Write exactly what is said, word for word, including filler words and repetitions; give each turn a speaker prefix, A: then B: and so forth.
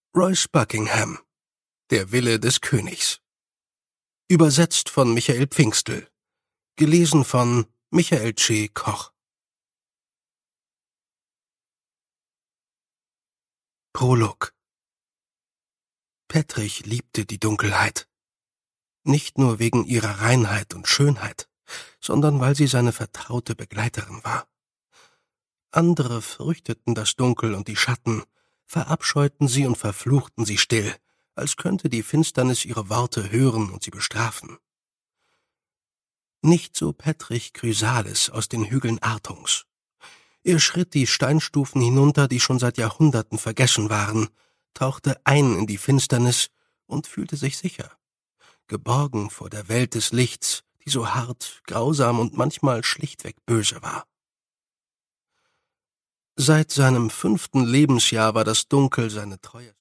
A: Royce Buckingham. Der Wille des Königs. Übersetzt von Michael Pfingstl. Gelesen von Michael C. Koch. Prolog. Pettrich liebte die Dunkelheit. Nicht nur wegen ihrer Reinheit und Schönheit, sondern weil sie seine vertraute Begleiterin war. Andere fürchteten das Dunkel und die Schatten, verabscheuten sie und verfluchten sie still, als könnte die Finsternis ihre Worte hören und sie bestrafen. Nicht so Pettrich Chrysalis aus den Hügeln Artungs. Er schritt die Steinstufen hinunter, die schon seit Jahrhunderten vergessen waren, tauchte ein in die Finsternis und fühlte sich sicher, geborgen vor der Welt des Lichts, die so hart, grausam und manchmal schlichtweg böse war. Seit seinem fünften Lebensjahr war das Dunkel seine Treue.